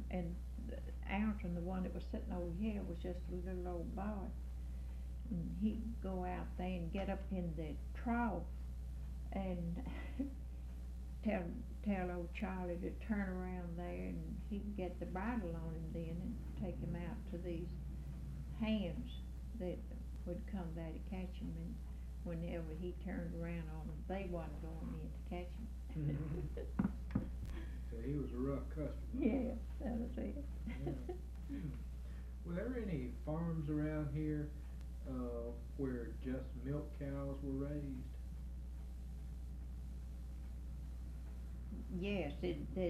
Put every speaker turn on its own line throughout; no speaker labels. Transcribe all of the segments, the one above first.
and Alton, the one that was sitting over here, was just a little old boy. And he'd go out there and get up in the trough and tell tell old Charlie to turn around there, and he'd get the bridle on him then and take him out to these hands that would come there to catch him, and whenever he turned around on them, they wasn't going in to catch him.
So he was a rough customer.
Yeah, that was it.
Yeah. Were there any farms around here where just milk cows were raised?
Yes, there's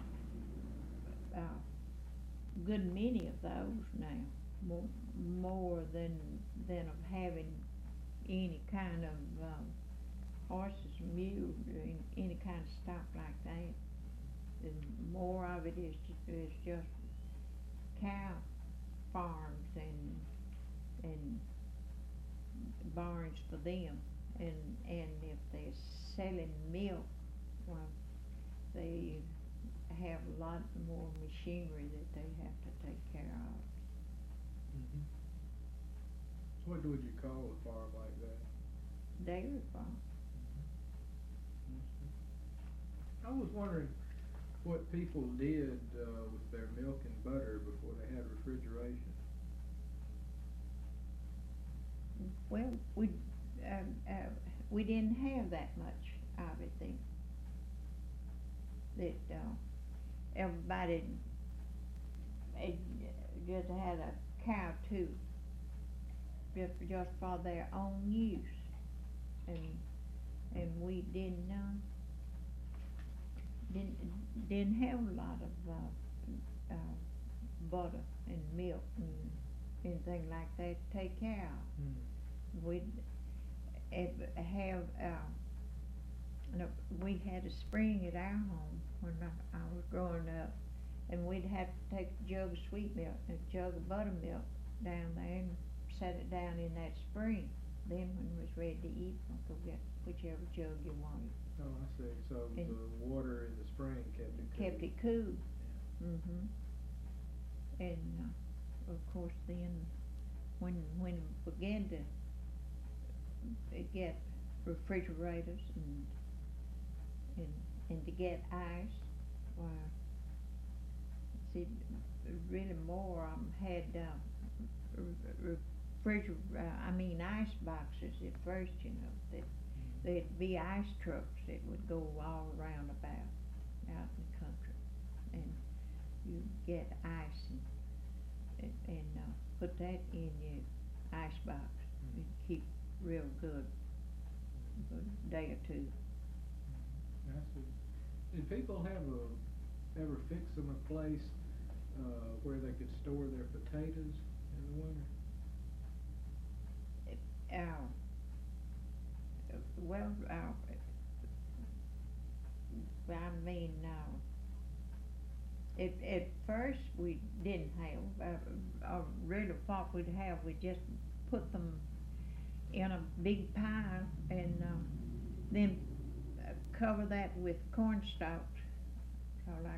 good many of those now, more than of having any kind of horses, mules, or any kind of stock like that. And more of it is just cow farms and barns for them, and if they're selling milk, well, they have a lot more machinery that they have to take care of.
Mm-hmm. So what would you call a farm like that?
Dairy farm.
I was wondering what people did with their milk and butter before they had refrigeration.
Well, we didn't have that much of it then. That everybody just had a cow too, just for their own use, and we didn't have a lot of butter and milk and anything like that to take care of. We'd have no, we had a spring at our home when I was growing up, and we'd have to take a jug of sweet milk and a jug of buttermilk down there and set it down in that spring. Then when it was ready to eat, we could get whichever jug you wanted.
Oh, I see. So
And
the water in the spring kept it cool.
kept it cool.
Yeah.
Mhm. And of course, then when we began to get refrigerators and to get ice, well, see, really more had ice boxes at first, you know, that there'd be ice trucks that would go all around about out in the country, and you get ice and put that in your ice box and keep real good for a day or two.
I see. Did people ever fix them a place where they could store their potatoes in the winter?
Well, I mean, at first we didn't have, really what we'd have, we just put them in a big pile and then cover that with cornstalk, like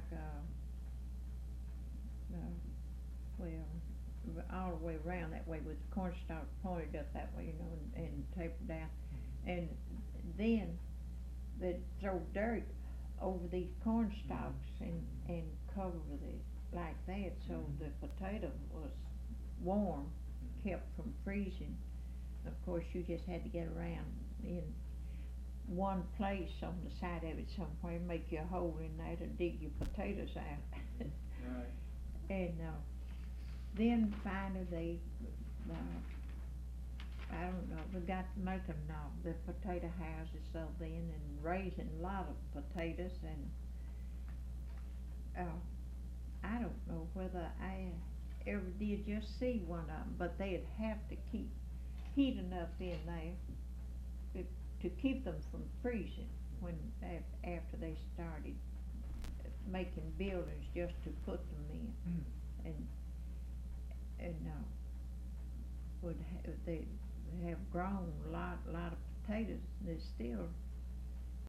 well, all the way around that way with cornstalk pointed up that way, you know, and tapered down, and then they'd throw dirt over these cornstalks and cover it like that, so the potato was warm, kept from freezing. Of course, you just had to get around in one place on the side of it somewhere, make you a hole in there to dig your potatoes out.
Right.
And then finally they, I don't know, we got to making the potato houses so then, and raising a lot of potatoes, and I don't know whether I ever did just see one of them, but they'd have to keep heat enough in there to keep them from freezing when after they started making buildings just to put them in, and they have grown a lot of potatoes. They're still